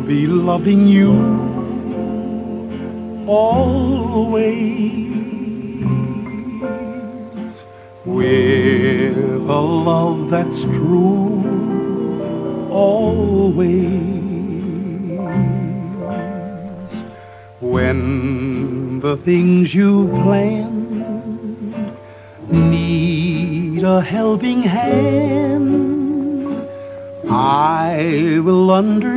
be loving you always with a love that's true always. When the things you planned need a helping hand, I will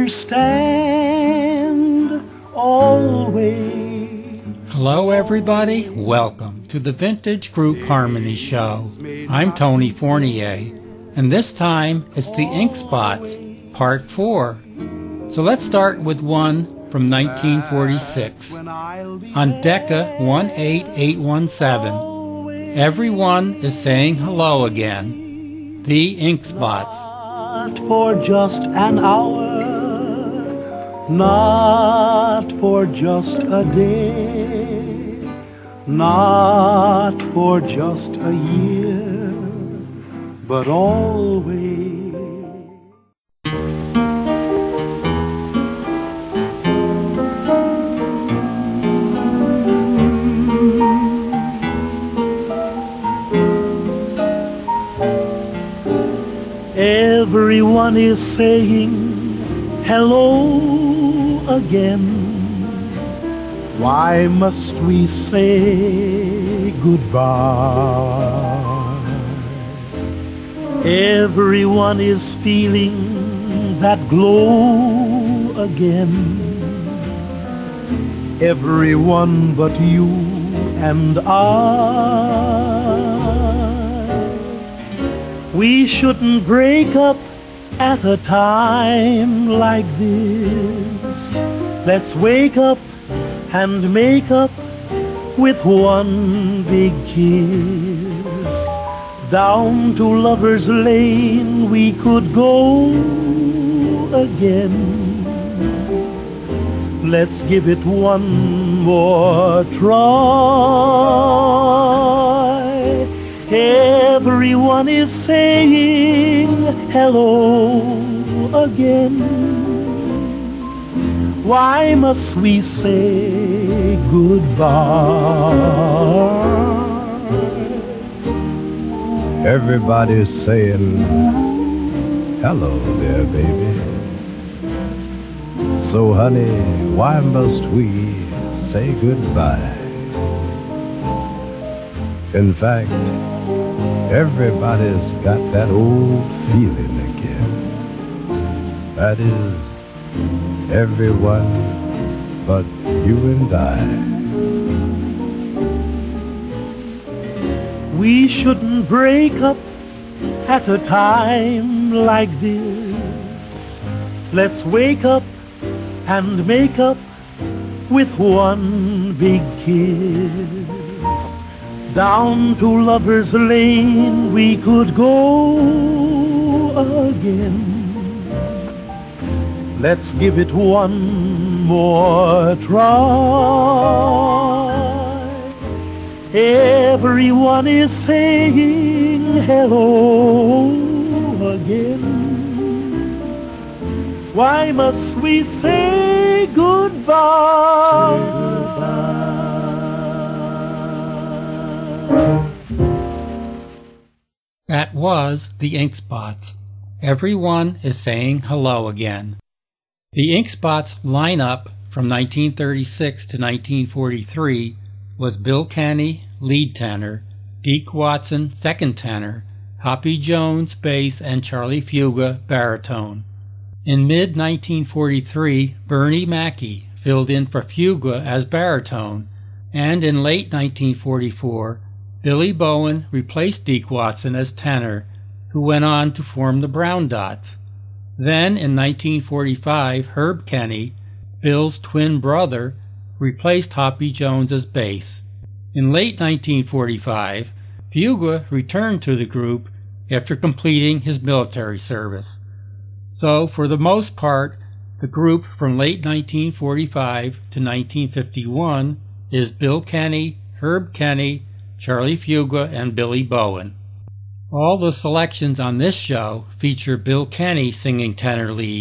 understand always. Hello everybody, welcome to the Vintage Group Harmony Show. I'm Tony Fournier, and this time it's the Ink Spots, Part 4. So let's start with one from 1946. On Decca 18817, everyone is saying hello again. The Ink Spots. Not for just an hour, not for just a day, not for just a year, but always. Everyone is saying hello again. Why must we say goodbye? Everyone is feeling that glow again. Everyone but you and I. We shouldn't break up at a time like this. Let's wake up and make up with one big kiss. Down to Lover's Lane we could go again. Let's give it one more try. Everyone is saying hello again. Why must we say goodbye? Everybody's saying hello there, baby. So honey, why must we say goodbye? In fact, everybody's got that old feeling again. That is, everyone but you and I. We shouldn't break up at a time like this. Let's wake up and make up with one big kiss. Down to Lover's Lane we could go again. Let's give it one more try. Everyone is saying hello again. Why must we say goodbye? That was the Ink Spots. Everyone is saying hello again. The Ink Spots lineup from 1936 to 1943 was Bill Kenny, lead tenor, Deke Watson, second tenor, Hoppy Jones, bass, and Charlie Fuga, baritone. In mid-1943, Bernie Mackey filled in for Fuga as baritone, and in late 1944, Billy Bowen replaced Deke Watson as tenor, who went on to form the Brown Dots. Then, in 1945, Herb Kenny, Bill's twin brother, replaced Hoppy Jones as bass. In late 1945, Fuga returned to the group after completing his military service. So, for the most part, the group from late 1945 to 1951 is Bill Kenny, Herb Kenny, Charlie Fuga, and Billy Bowen. All the selections on this show feature Bill Kenny singing tenor lead,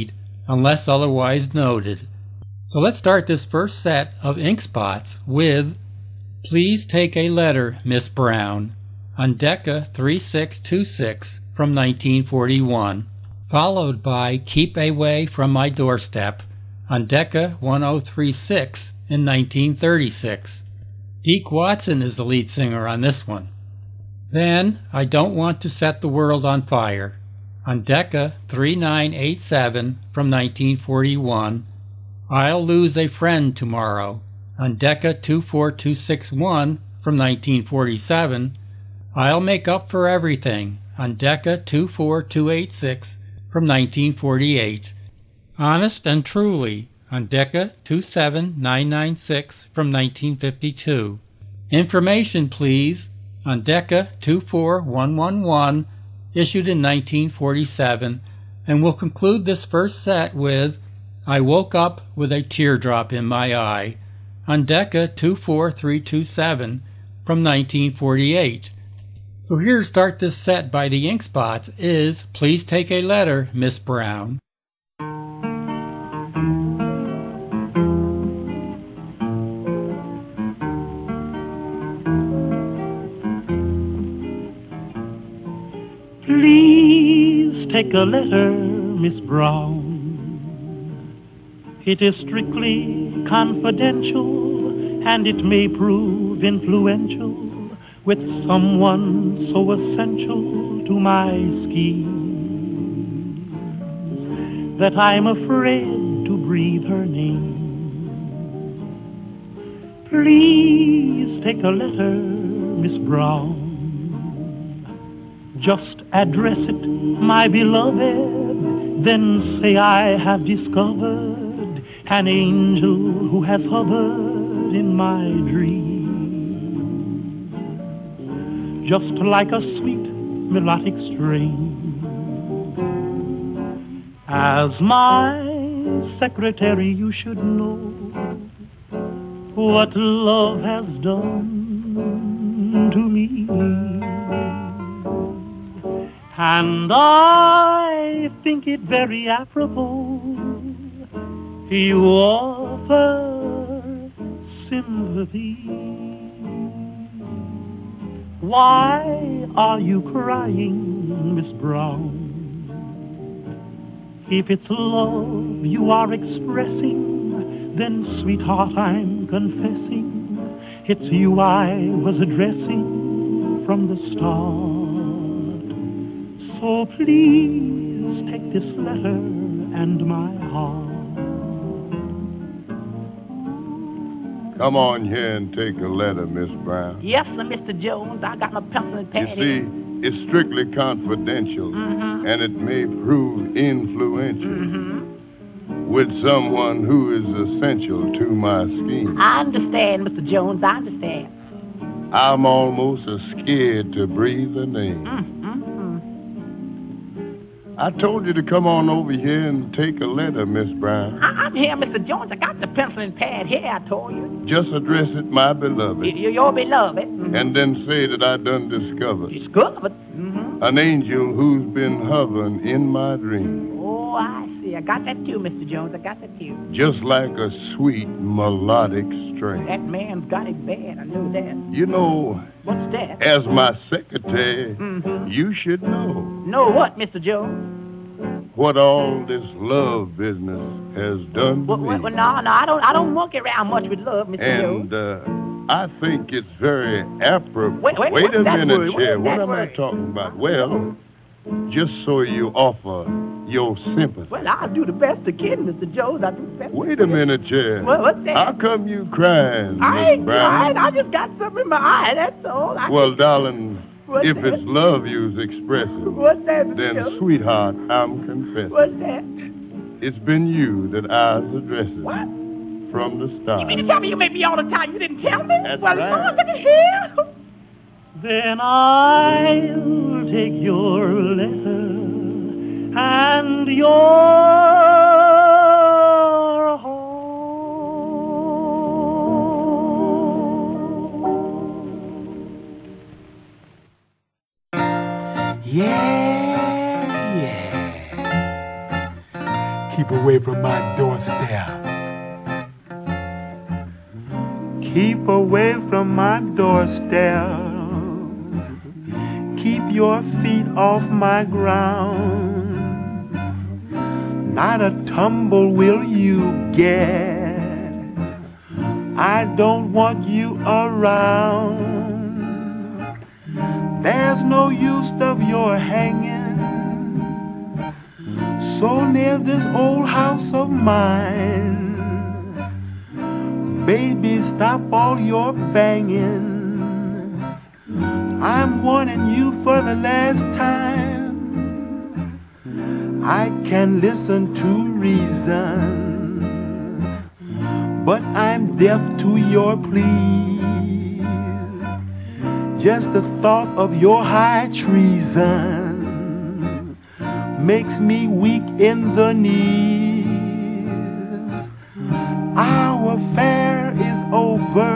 unless otherwise noted. So let's start this first set of ink spots with Please Take a Letter, Miss Brown, on Decca 3626 from 1941, followed by Keep Away from My Doorstep on Decca 1036 in 1936. Deke Watson is the lead singer on this one. Then I Don't Want to Set the World on Fire on Decca 3987 from 1941, I'll Lose a Friend Tomorrow on Decca 24261 from 1947, I'll Make Up for Everything on Decca 24286 from 1948, Honest and Truly on Decca 27996 from 1952, Information Please on Decca 24111, issued in 1947, and we'll conclude this first set with I Woke Up with a Teardrop in My Eye on Decca 24327 from 1948. So here to start this set by the Ink Spots is Please Take a Letter, Miss Brown. Please take a letter, Miss Brown. It is strictly confidential, and it may prove influential with someone so essential to my schemes that I'm afraid to breathe her name. Please take a letter, Miss Brown. Just address it, my beloved, then say I have discovered an angel who has hovered in my dreams, just like a sweet melodic strain. As my secretary, you should know what love has done to me. And I think it very apropos you offer sympathy. Why are you crying, Miss Brown? If it's love you are expressing, then, sweetheart, I'm confessing it's you I was addressing from the start. So please take this letter and my heart. Come on here and take a letter, Miss Brown. Yes, sir, Mr. Jones. I got my pencil and pad You here. see, it's strictly confidential, and it may prove influential with someone who is essential to my scheme. I understand, Mr. Jones. I understand. I'm almost scared to breathe her name. I told you to come on over here and take a letter, Miss Brown. I'm here, Mr. Jones. I got the pencil and pad here, I told you. Just address it, my beloved, Your beloved. and then say that I done discovered Discovered. an angel who's been hovering in my dream, Oh, I see. I got that too, Mr. Jones. I got that too. just like a sweet melodic strain. That man's got it bad. I know that. You know, What's that? as my secretary, you should know Know what, Mr. Jones? what all this love business has done to Well, me. no, I don't monkey around much with love, Mr. Jones. And I think it's very apropos. Wait, Wait what's a that minute, word? Chair. What's What that am I word? talking about? Well, just so you offer your sympathy. Well, I'll do the best I can, Mr. Jones. I'll do the best. Wait a minute, Chair. Well, what's that? How come you crying, I Miss ain't Brown? crying. I just got something in my eye, that's all. Well, darling, What's if that? it's love you's expressing, What's that, Mr. then, Jones? sweetheart, I'm confessing. What's that? It's been you that I was addressing What? from the You start. mean to tell me you make me all the time? You didn't tell me? That's well, right. oh, look at here. Then I'll take your letter and your Yeah, yeah. keep away from my doorstep. Keep away from my doorstep. Keep your feet off my ground. Not a tumble will you get. I don't want you around. There's no use of your hanging so near this old house of mine. Baby, stop all your banging. I'm warning you for the last time. I can listen to reason, but I'm deaf to your pleas. Just the thought of your high treason makes me weak in the knees. Our affair is over,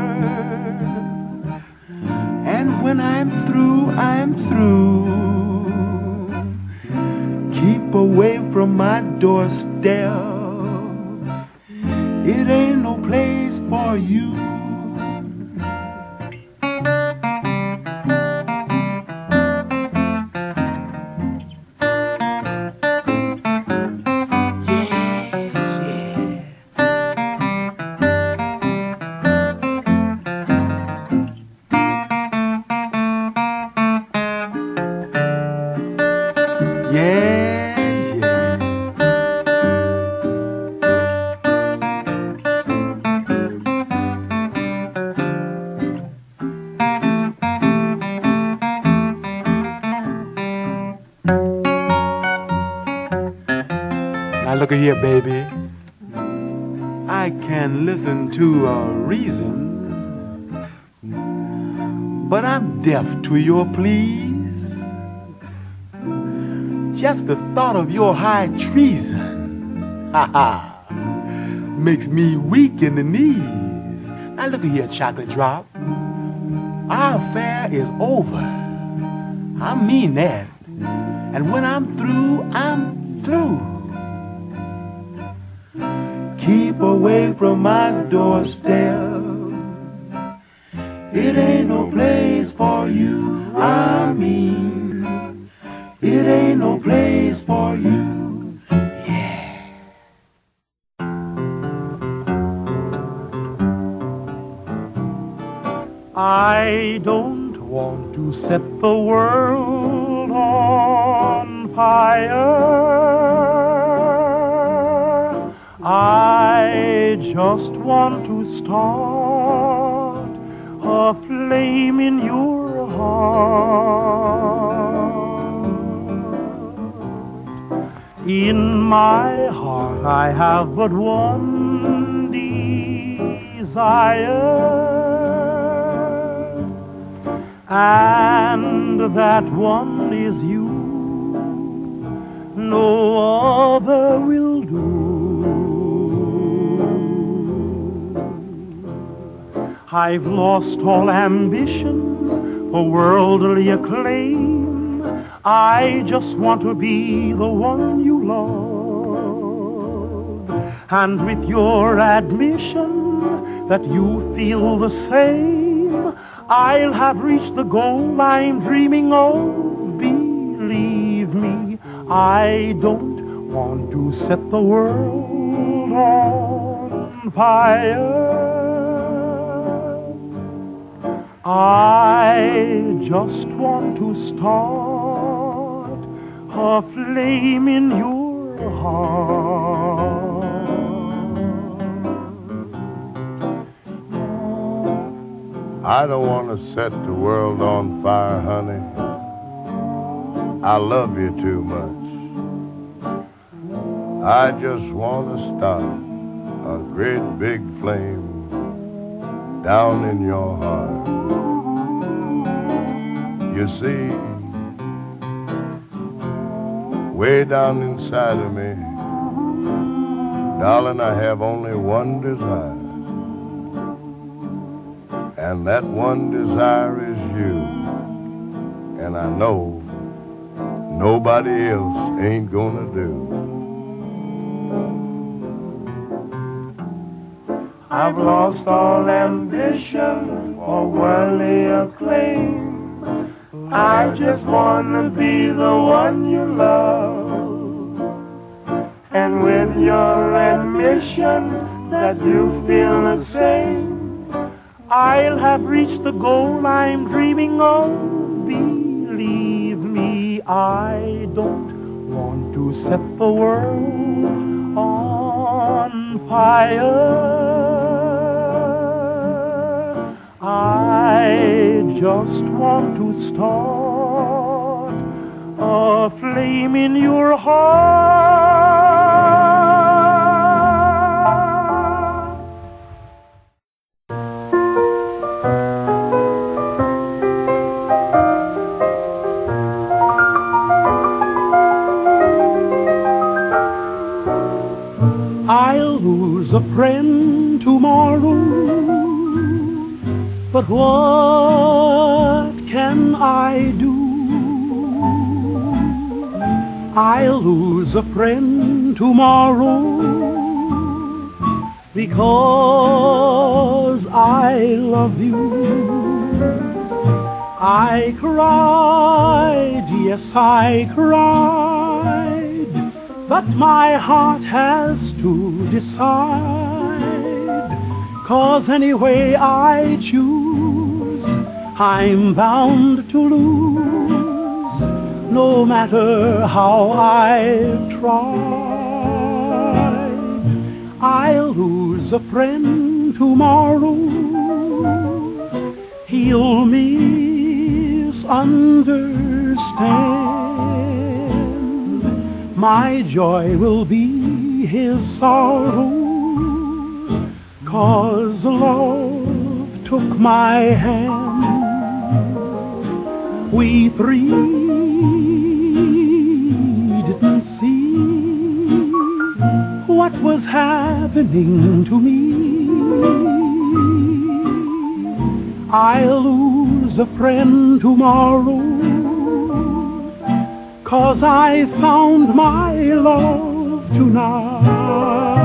and when I'm through, I'm through. Keep away from my doorstep. It ain't no place for you. Now look here, baby. I can listen to a reason, but I'm deaf to your pleas. Just the thought of your high treason, makes me weak in the knees. Now look here, Chocolate Drop. Our affair is over. I mean that. And when I'm through, I'm through. Keep away from my doorstep. It ain't no place for you. I mean, it ain't no place for you. Yeah. I don't want to set the world on fire. I just want to start a flame in your heart. In my heart I have but one desire, and that one is you. No other will do. I've lost all ambition for worldly acclaim. I just want to be the one you love. And with your admission that you feel the same, I'll have reached the goal I'm dreaming of. Believe me, I don't want to set the world on fire. I just want to start a flame in your heart. I don't want to set the world on fire, honey. I love you too much. I just want to start a great big flame down in your heart. You see, way down inside of me, darling, I have only one desire. And that one desire is you. And I know nobody else ain't gonna do. I've lost all ambition for worldly acclaim. I just wanna be the one you love. And with your admission that you feel the same, I'll have reached the goal I'm dreaming of. Believe me, I don't want to set the world on fire. I just want to start a flame in your heart. I'll lose a friend tomorrow, but what can I do? I'll lose a friend tomorrow because I love you. I cried, yes, I cried, but my heart has to decide. 'Cause anyway I choose, I'm bound to lose, no matter how I've tried. I'll lose a friend tomorrow. He'll misunderstand. My joy will be his sorrow, 'cause love took my hand. We three didn't see what was happening to me. I'll lose a friend tomorrow, 'cause I found my love tonight.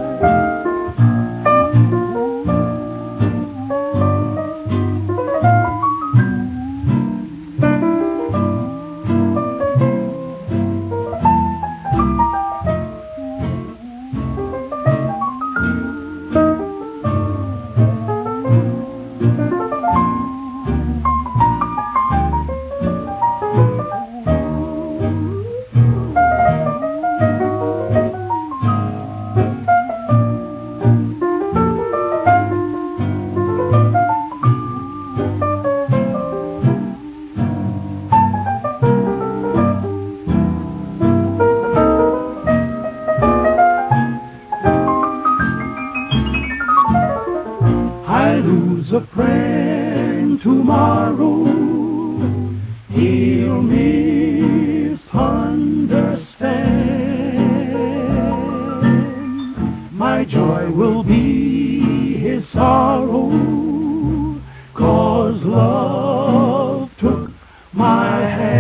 A friend tomorrow, he'll misunderstand. My joy will be his sorrow, 'cause love took my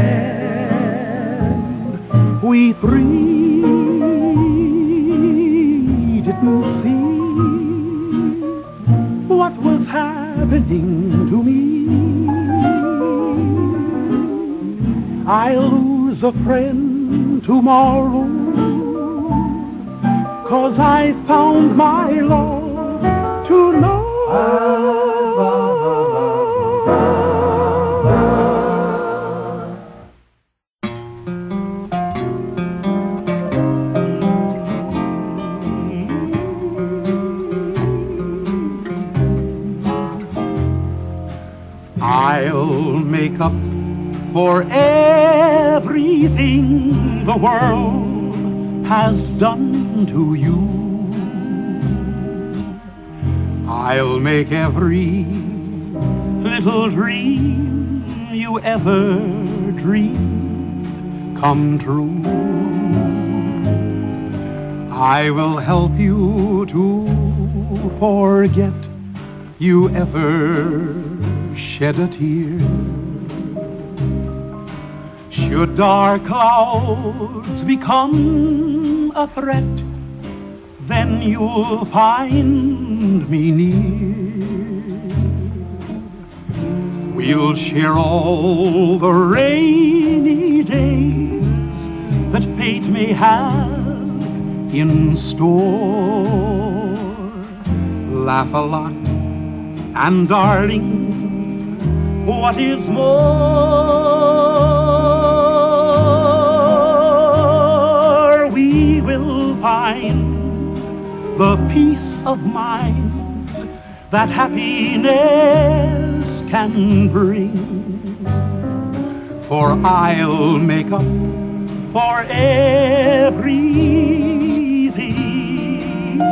hand. We three didn't see what was happening to me. I'll lose a friend tomorrow, 'cause I found my love tonight. I'll make up for everything the world has done to you. I'll make every little dream you ever dreamed come true. I will help you to forget you ever shed a tear. Should dark clouds become a threat, then you'll find me near. We'll share all the rainy days that fate may have in store. Laugh a lot, and darling, what is more, we will find the peace of mind that happiness can bring. For I'll make up for everything.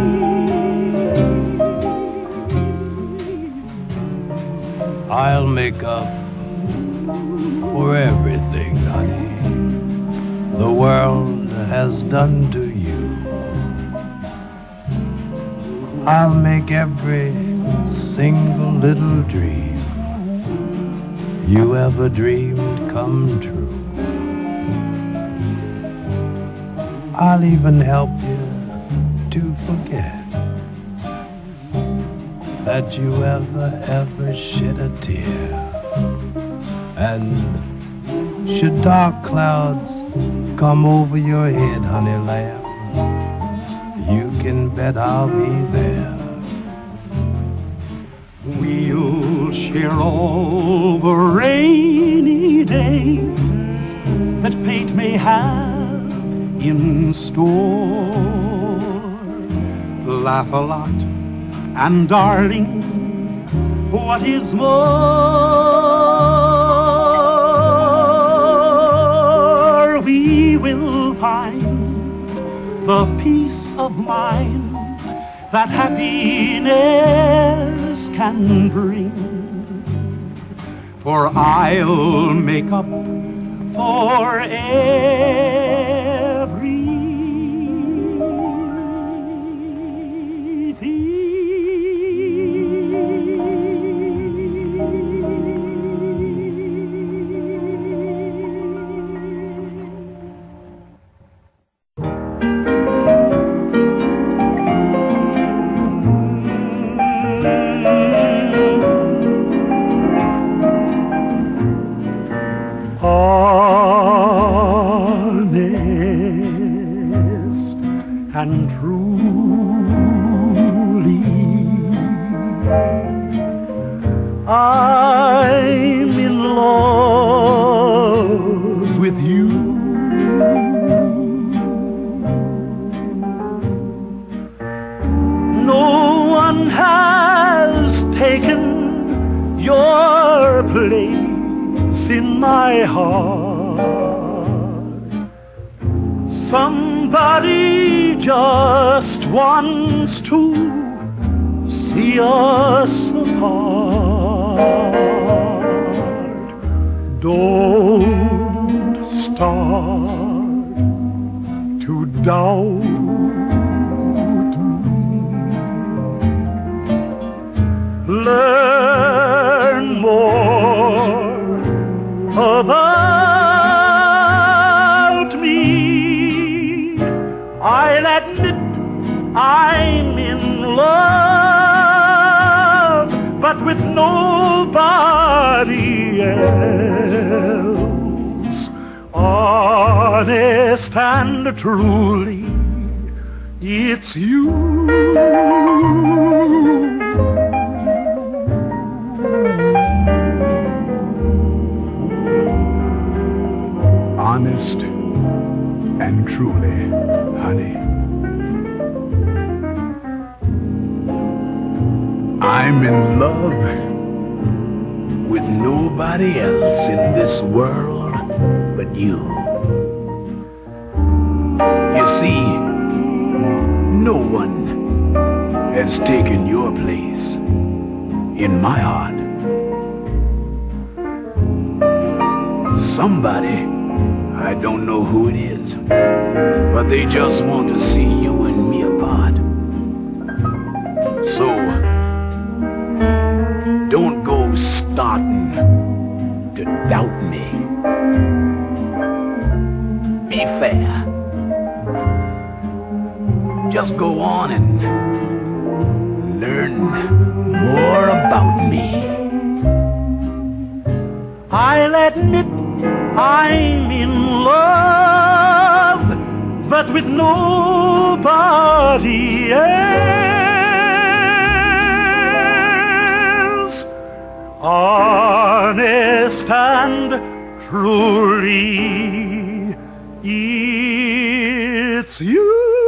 I'll make up for everything, honey, the world has done to you. I'll make every single little dream you ever dreamed come true. I'll even help you to forget that you ever shed a tear. And should dark clouds come over your head, honey lamb, you can bet I'll be there. We'll share all the rainy days that fate may have in store. Laugh a lot, and darling, what is more, we will find the peace of mind that happiness can bring. For I'll make up for and truly, I'm in love with you. No one has taken your place in my heart. Somebody just wants to see us apart. Don't start to doubt me. Learn more about me. I'll admit I'm in love, but with nobody else. Honest and truly, it's you. Honest and truly, honey, I'm in love with nobody else in this world but you. You see, no one has taken your place in my heart. Somebody, I don't know who it is, but they just want to see you and me apart. So, don't go starting to doubt me. Be fair. Just go on and learn more about me. I'll admit I'm in love, but with nobody else. Honest and truly, it's you.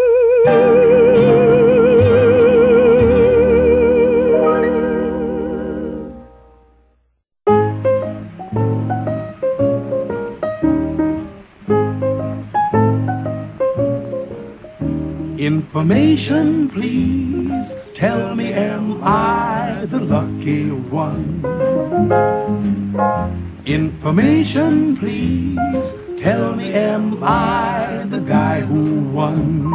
Information, please. Tell me, am I the lucky one? Information, please. Tell me, am I the guy who won?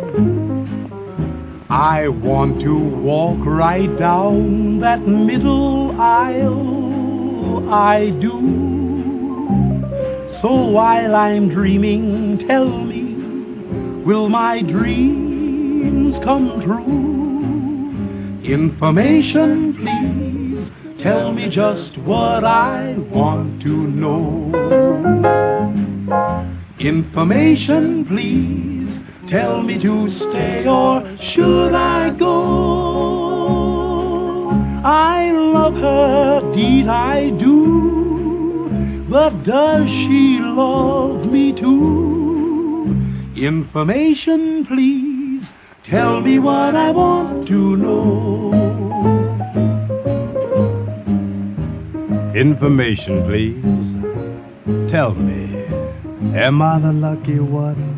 I want to walk right down that middle aisle, I do. So while I'm dreaming, tell me, will my dreams come true? Information, please. Tell me just what I want to know. Information, please. Tell me to stay or should I go? I love her, deed I do. But does she love me too? Information, please. Tell me what I want to know. Information, please. Tell me, am I the lucky one?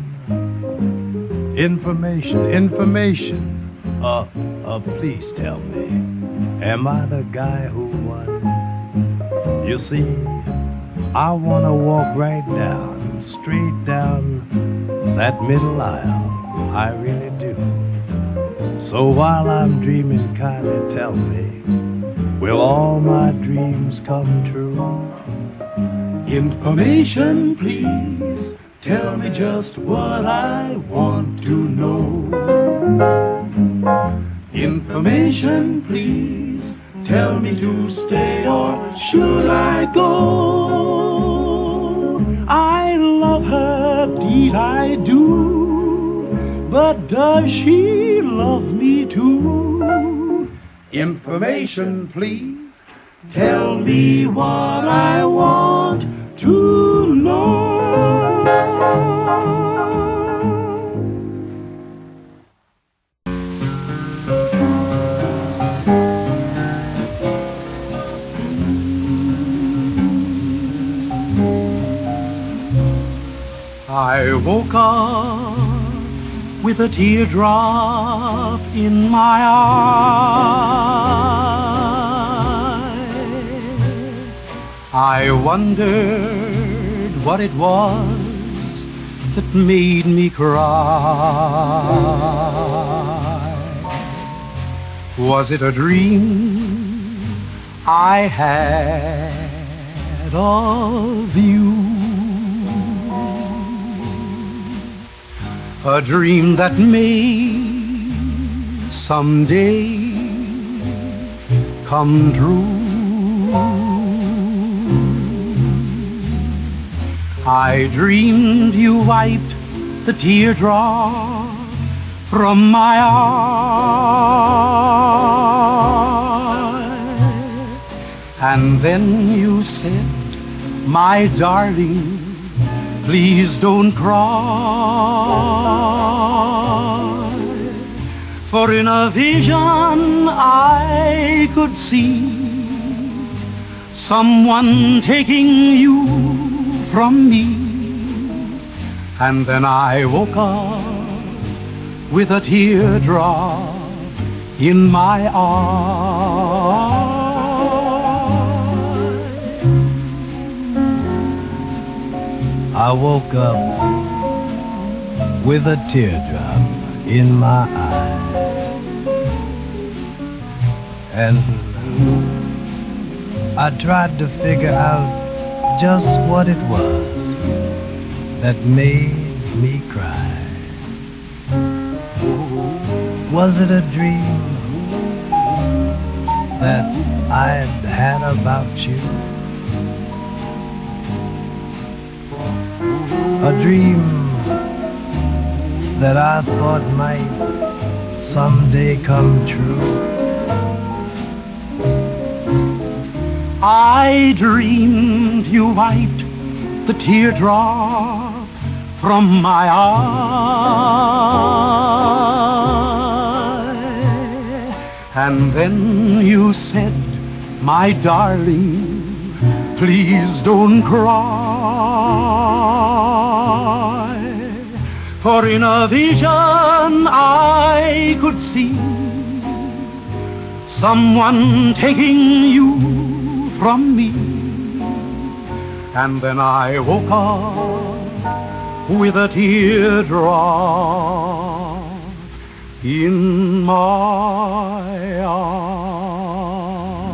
Information. Please tell me, am I the guy who won? You see, I wanna walk right down, straight down that middle aisle, I really do. So while I'm dreaming, kindly tell me, will all my dreams come true? Information, please. Tell me just what I want to know. Information, please. Tell me to stay or should I go? I love her, deed I do. But does she love me too? Information, please. Tell me what I want to know. I woke up with a teardrop in my eye. I wondered what it was that made me cry. Was it a dream I had of you? A dream that may someday come true. I dreamed you wiped the teardrop from my eye, and then you said, my darling, please don't cry, for in a vision I could see someone taking you from me. And then I woke up with a teardrop in my eye. I woke up with a teardrop in my eye, and I tried to figure out just what it was that made me cry. Was it a dream that I'd had about you? A dream that I thought might someday come true. I dreamed you wiped the teardrop from my eye, and then you said, my darling, please don't cry, for in a vision I could see someone taking you from me. And then I woke up with a teardrop in my eye.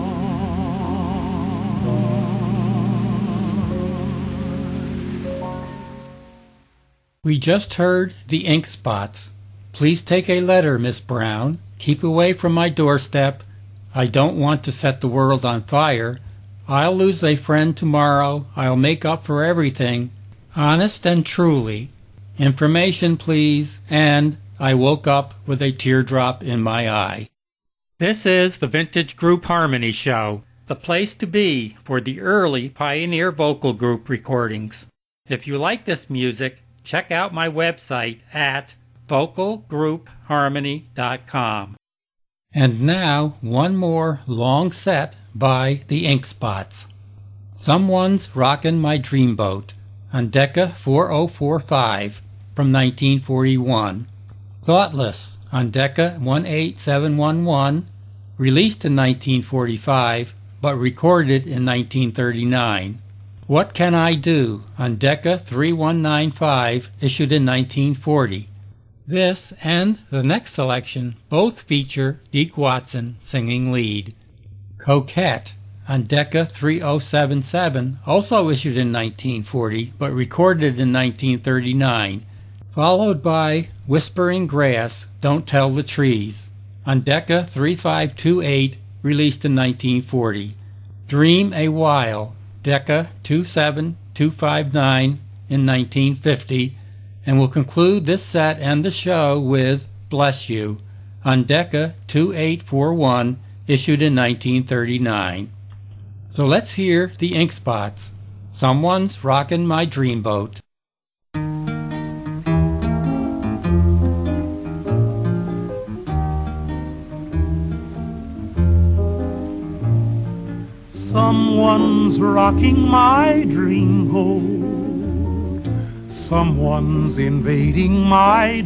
We just heard the Ink Spots. Please take a letter, Miss Brown. Keep away from my doorstep. I don't want to set the world on fire. I'll lose a friend tomorrow. I'll make up for everything. Honest and truly. Information, please. And I woke up with a teardrop in my eye. This is the Vintage Group Harmony Show, the place to be for the early Pioneer Vocal Group recordings. If you like this music, check out my website at vocalgroupharmony.com. And now, one more long set by the Ink Spots. Someone's Rockin' My Dreamboat on Decca 4045 from 1941. Thoughtless on Decca 18711, released in 1945 but recorded in 1939. What Can I Do on Decca 3195, issued in 1940. This and the next selection both feature Deke Watson singing lead. Coquette on Decca 3077, also issued in 1940 but recorded in 1939, followed by Whispering Grass, Don't Tell the Trees on Decca 3528, released in 1940. Dream a While, Decca 27259 in 1950, and we'll conclude this set and the show with Bless You on Decca 2841, issued in 1939. So let's hear the Ink Spots. Someone's Rockin' My Dreamboat. Someone's rocking my dreamboat. Someone's invading my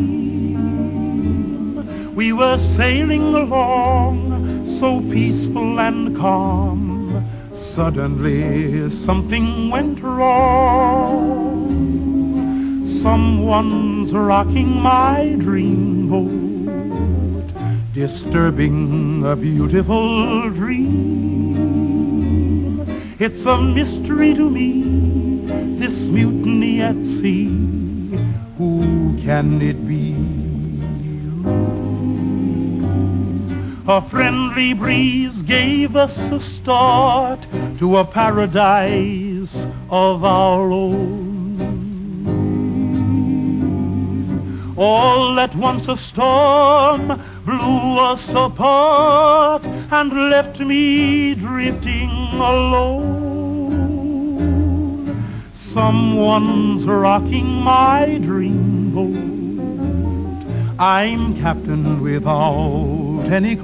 dream. We were sailing along, so peaceful and calm. Suddenly something went wrong. Someone's rocking my dreamboat, disturbing a beautiful dream. It's a mystery to me, this mutiny at sea. Who can it be? A friendly breeze gave us a start to a paradise of our own. All at once a storm blew us apart and left me drifting alone. Someone's rocking my dreamboat. I'm captain without any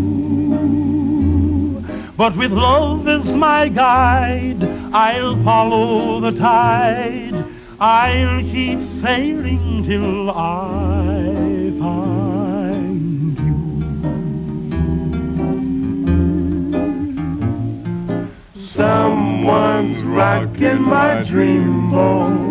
crew, but with love as my guide, I'll follow the tide. I'll keep sailing till I find you. Someone's rocking my dreamboat.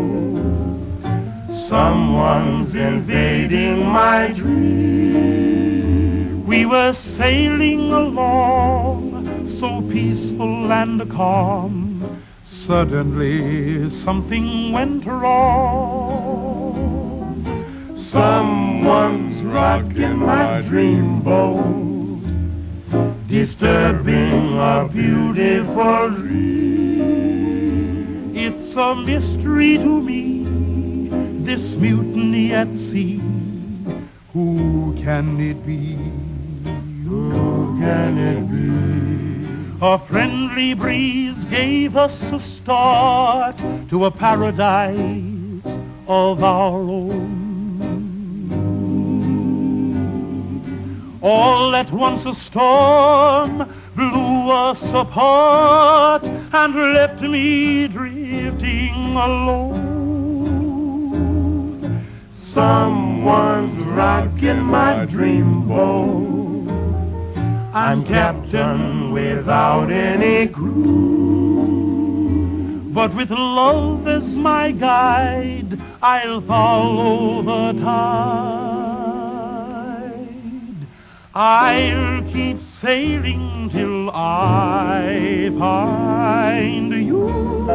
Someone's invading my dream. We were sailing along, so peaceful and calm. Suddenly something went wrong. Someone's rocking my dreamboat, disturbing a beautiful dream. It's a mystery to me, this mutiny at sea. Who can it be? Who can it be? A friendly breeze gave us a start to a paradise of our own. All at once a storm blew us apart and left me drifting alone. Someone's rocking my dreamboat. I'm captain without any crew. But with love as my guide, I'll follow the tide. I'll keep sailing till I find you.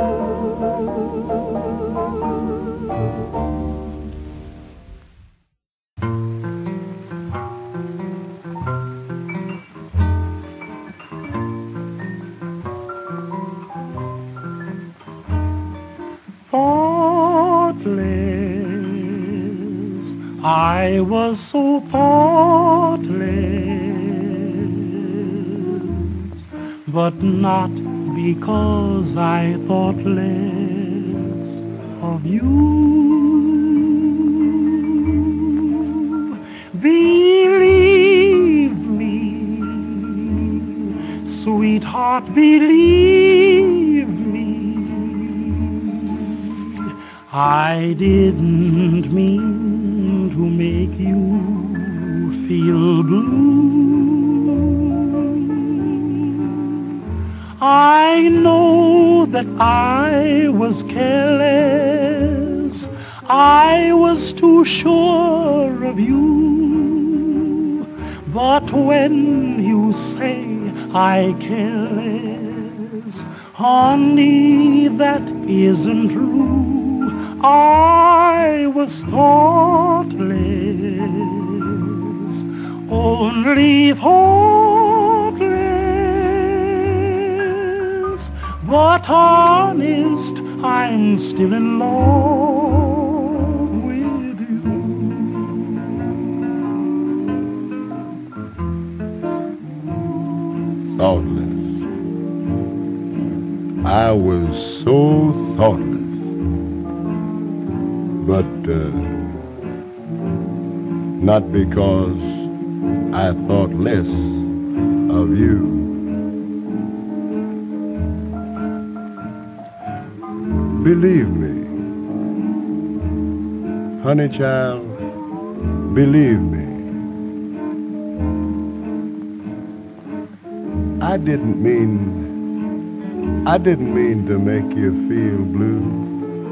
Thoughtless, I was so thoughtless, but not because I thought less of you. Believe me, sweetheart, believe me, I didn't mean to make you feel blue. I know that I was careless, I was too sure of you. But when you say I care less, honey, that isn't true. I was thoughtless, only thoughtless, but honest, I'm still in love with you. Thoughtless. I was so thoughtless. But not because I thought less of you. Believe me, honey child, believe me. I didn't mean to make you feel blue.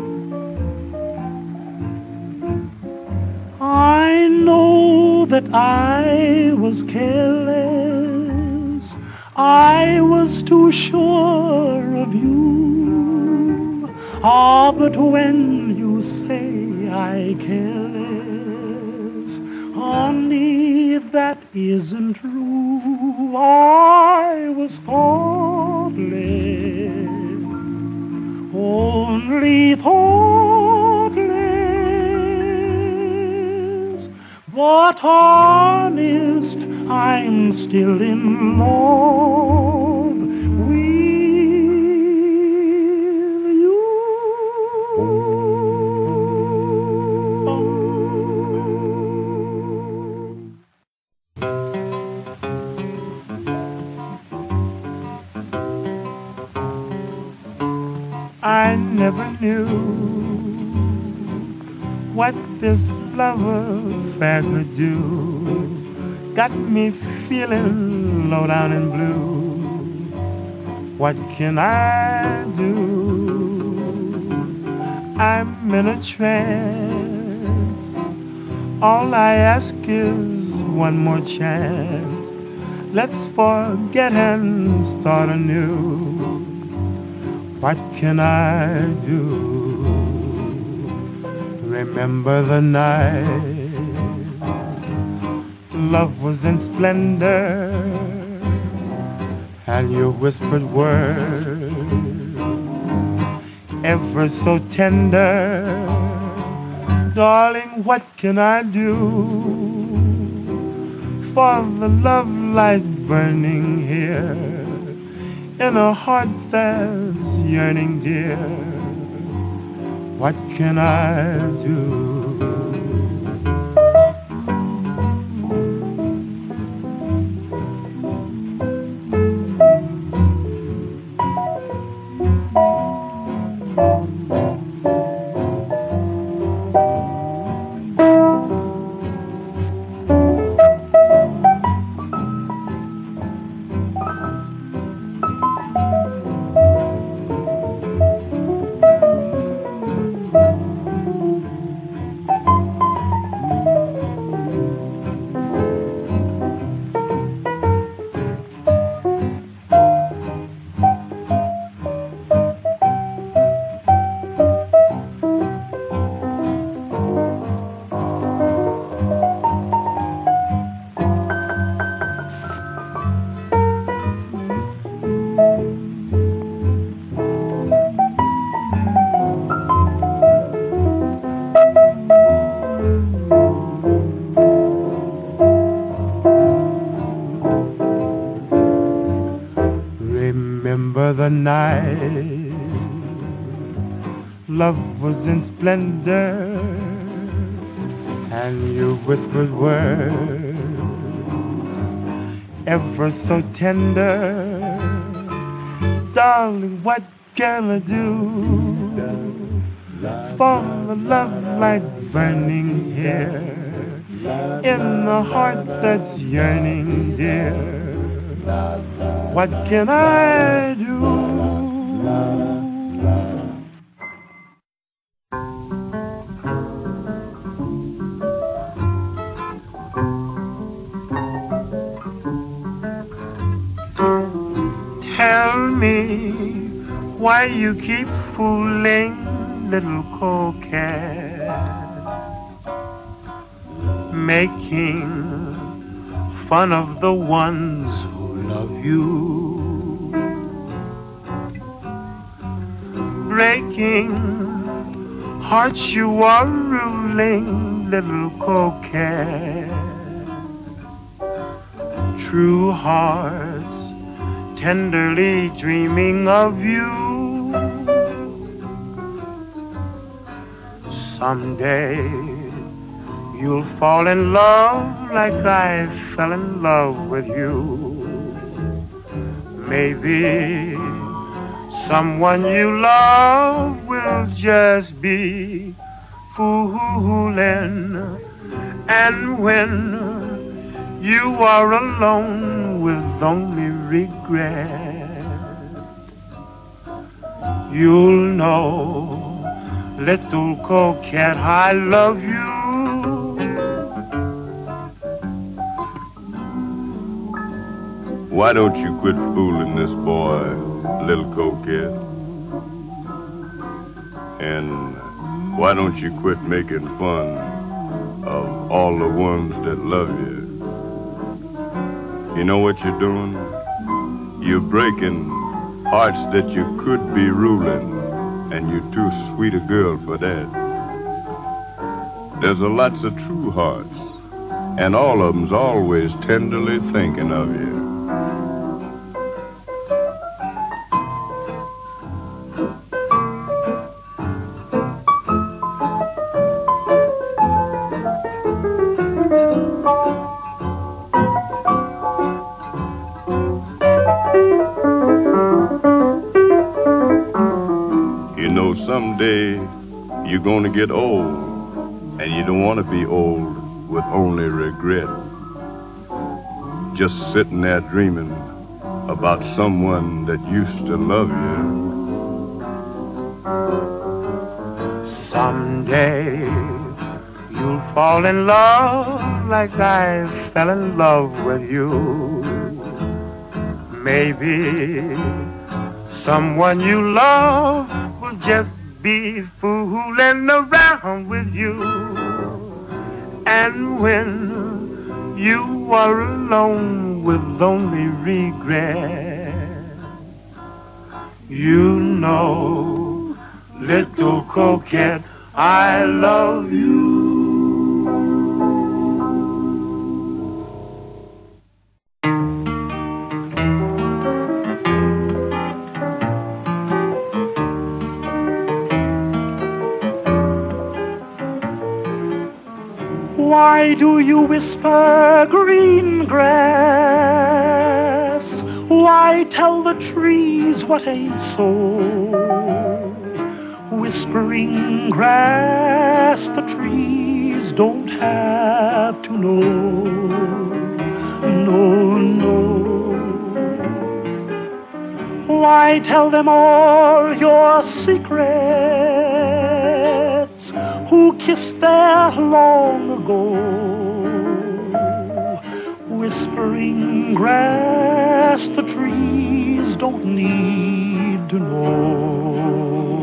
I know that I was careless, I was too sure of you. Ah, but when you say I care less, honey, that isn't true. I was thoughtless, only thoughtless, but honest, I'm still in love with you. I never knew what this love affair could do. Got me feeling low down and blue. What can I do? I'm in a trance. All I ask is one more chance. Let's forget and start anew. What can I do? Remember the night love was in splendor, and your whispered words ever so tender. Darling, what can I do for the love light burning here in a heart that's yearning, dear? What can I do? Remember the night love was in splendor, and your whispered words ever so tender. Darling, what can I do for the love light burning here in a heart that's yearning, dear? What can I do? Tell me why you keep fooling little coquette, making fun of the ones who love you, breaking hearts you are ruling, little coquette. True hearts tenderly dreaming of you. Someday you'll fall in love like I fell in love with you. Maybe someone you love will just be fooling, and when you are alone with only regret, you'll know, little coquette, I love you. Why don't you quit fooling this boy, little coquette? And why don't you quit making fun of all the ones that love you? You know what you're doing? You're breaking hearts that you could be ruling, and you're too sweet a girl for that. There's a lots of true hearts, and all of them's always tenderly thinking of you. Someday you're gonna get old, and you don't want to be old with only regret. Just sitting there dreaming about someone that used to love you. Someday you'll fall in love like I fell in love with you. Maybe someone you love will just be fooling around with you. And when you are alone with only regret. You know, little coquette, I love you. Why do you whisper, green grass? Why tell the trees what ain't so? Whispering grass, the trees don't have to know. No, no. Why tell them all your secrets? Who kissed there long ago? Whispering grass, the trees don't need to know.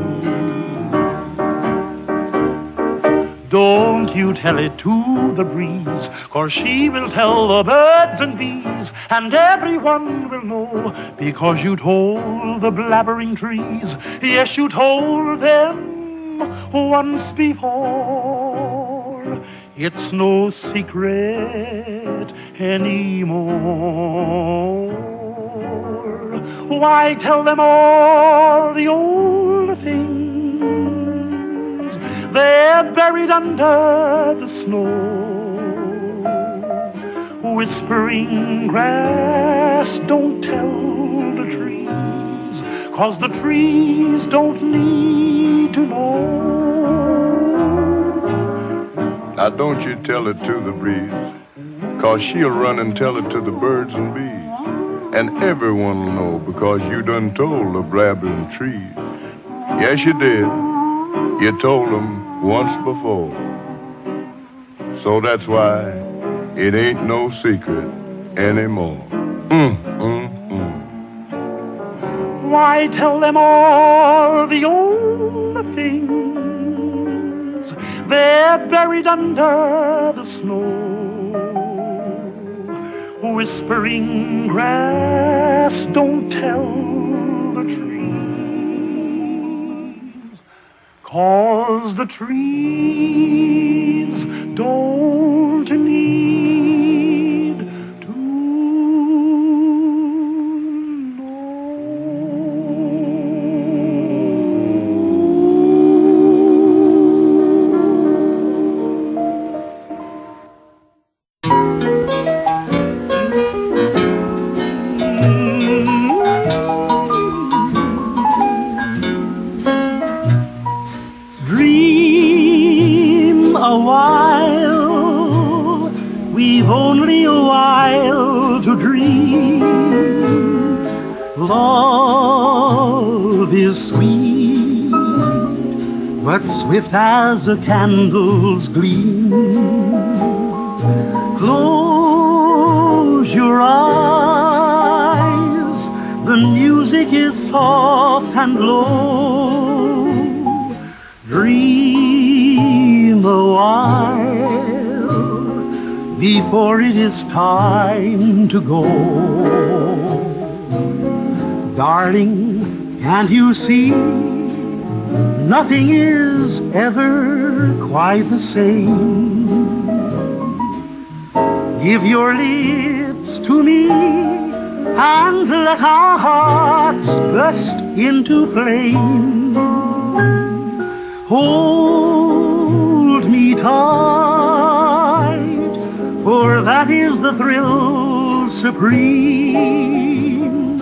Don't you tell it to the breeze, 'cause she will tell the birds and bees, and everyone will know, because you told the blabbering trees. Yes, you told them once before. It's no secret anymore. Why tell them all the old things? They're buried under the snow. Whispering grass, don't tell the trees, 'cause the trees don't need to know. Now don't you tell it to the breeze, 'cause she'll run and tell it to the birds and bees. And everyone will know, because you done told the blabbering trees. Yes, you did. You told them once before. So that's why it ain't no secret anymore. Why tell them all the old things? They're buried under the snow. Whispering grass, don't tell the trees, 'cause the trees don't need to dream a while. We've only a while to dream. Love is sweet, but swift as a candle's gleam. Close your eyes, the music is soft and low. Dream a while before it is time to go. Darling, can't you see? Nothing is ever quite the same. Give your lips to me and let our hearts burst into flame. Hold me tight, for that is the thrill supreme.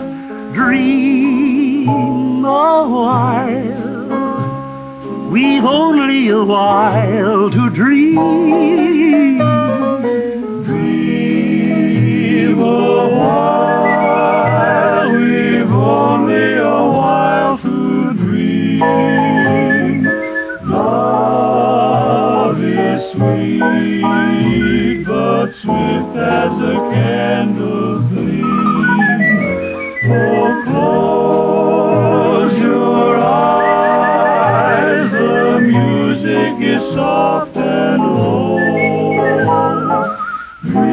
Dream a while, we've only a while to dream. Dream a while, we've only a while to dream. Love is sweet, but swift as a candle's gleam. Oh, close your eyes, the music is soft and low.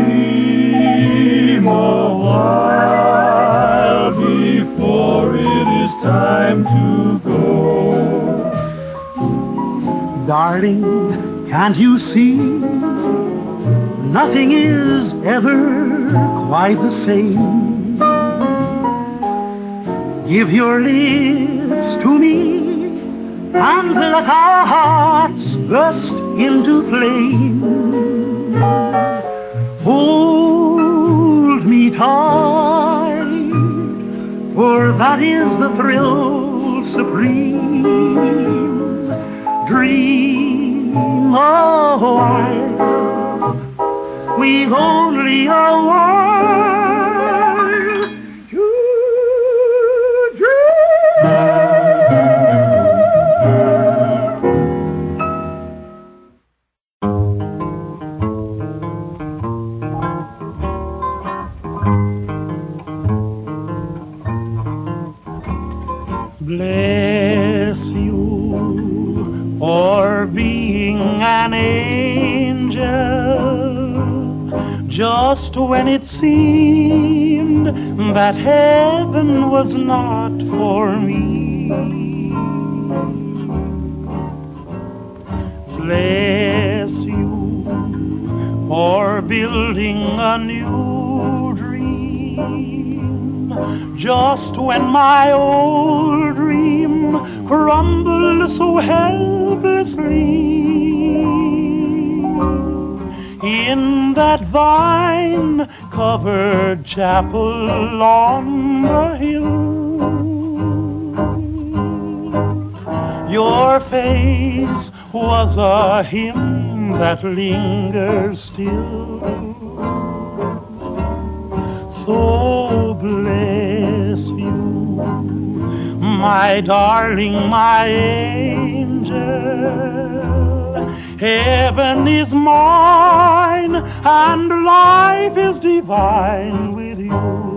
time to go. Darling, can't you see? Nothing is ever quite the same. Give your lips to me and let our hearts burst into flame. Hold me tight, for that is the thrill supreme. Dream a while, we've only a while to dream. Bless you for being an angel, just when it seemed that heaven was not for me. Bless you for building a new dream, just when my old dream crumbled so helplessly. In that vine-covered chapel on the hill, your face was a hymn that lingers still. So bless you, my darling, my angel. Heaven is mine and life is divine with you.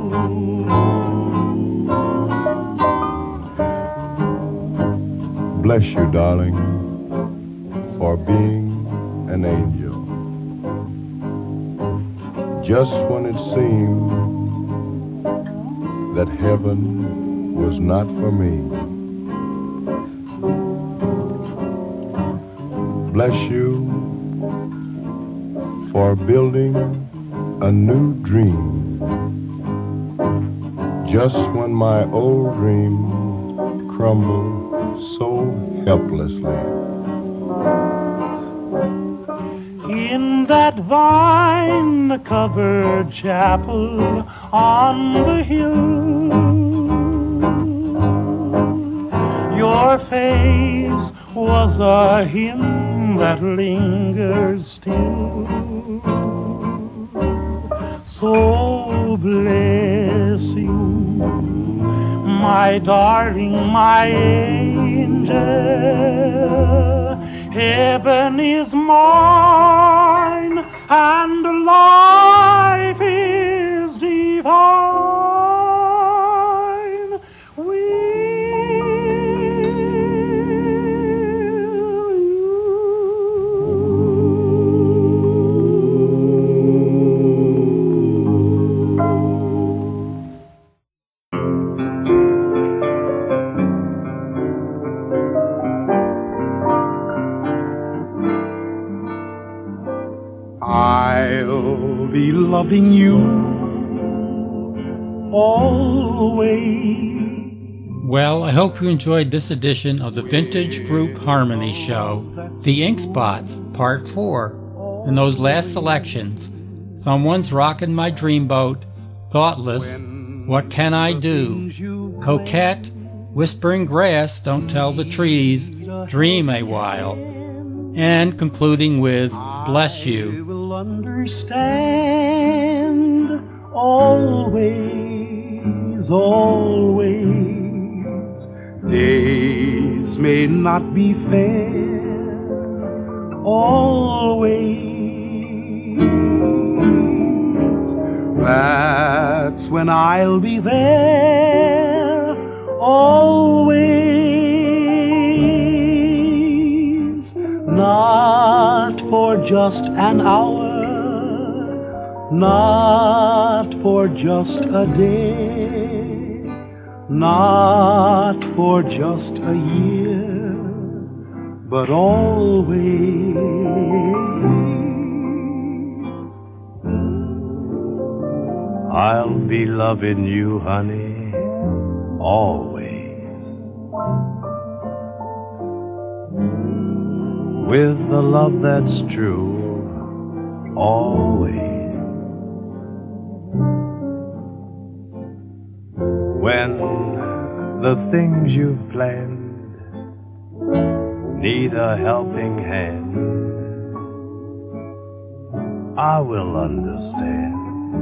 Bless you, darling, for being an angel. Just when it seemed that heaven was not for me. Bless you for building a new dream, just when my old dream crumbled so helplessly. In that vine-covered chapel on the hill, your face was a hymn that lingers still. So bless you, my darling, my angel. Heaven is mine and life is divine. Will I'll be loving you always. Well, I hope you enjoyed this edition of the Vintage Group Harmony Show, The Ink Spots, Part 4. And those last selections, Someone's Rockin' My Dreamboat, Thoughtless, What Can I Do, Coquette, Whispering Grass, Don't Tell the Trees, Dream a While, and concluding with Bless You. Understand always, always. Days may not be fair, always. That's when I'll be there, always. Not for just an hour, not for just a day, not for just a year, but always. I'll be loving you, honey, always. With the love that's true, always. When the things you've planned need a helping hand, I will understand.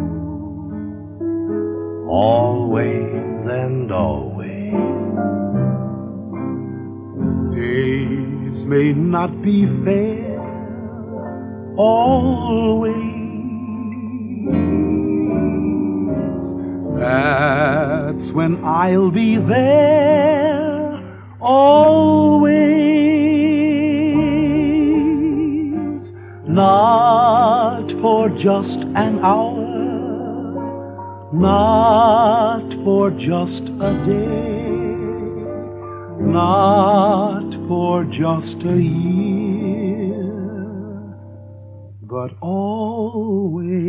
Always and always. Days may not be fair, always. That's when I'll be there, always. Not for just an hour, not for just a day, not for just a year, but always.